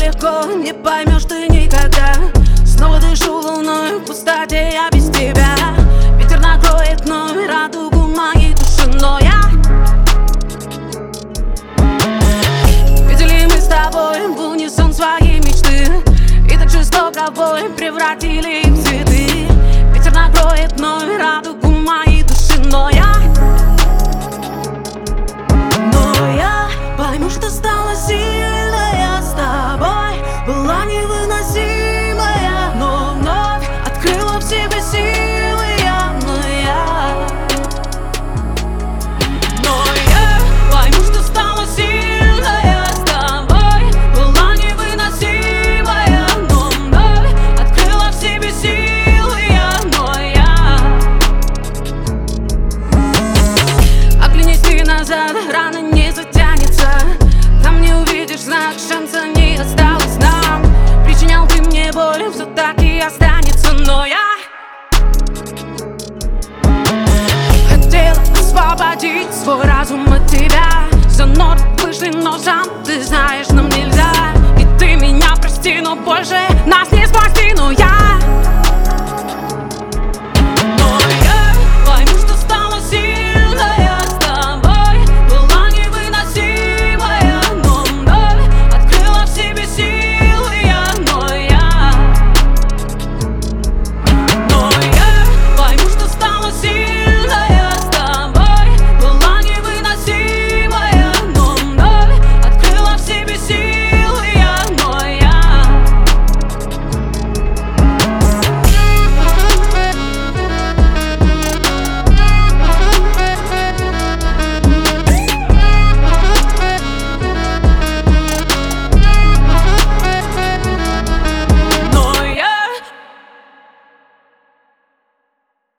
легко, не поймешь ты никогда. Снова дышу луной в пустоте, я без тебя. Ветер накроет вновь радугу моей души, но я... Видели мы с тобой в унисон свои мечты, и так жестоко бой превратили их в цветы. Ветер накроет вновь радугу моей души, но я пойму, что стала сильная с тобой. Была невыносимая, но вновь открыла в себе силы я. Но я пойму, что стала сильная с тобой. Была невыносимая, но вновь открыла в себе силы я. Оглянись ты назад, рано не затянется. Там не увидишь знак, шанса не осталось нам. Причинял ты мне боль, все так и останется, но я хотела освободить свой разум от тебя. За нот вышли, но сам ты знаешь, нам нельзя. И ты меня прости, но больше нас не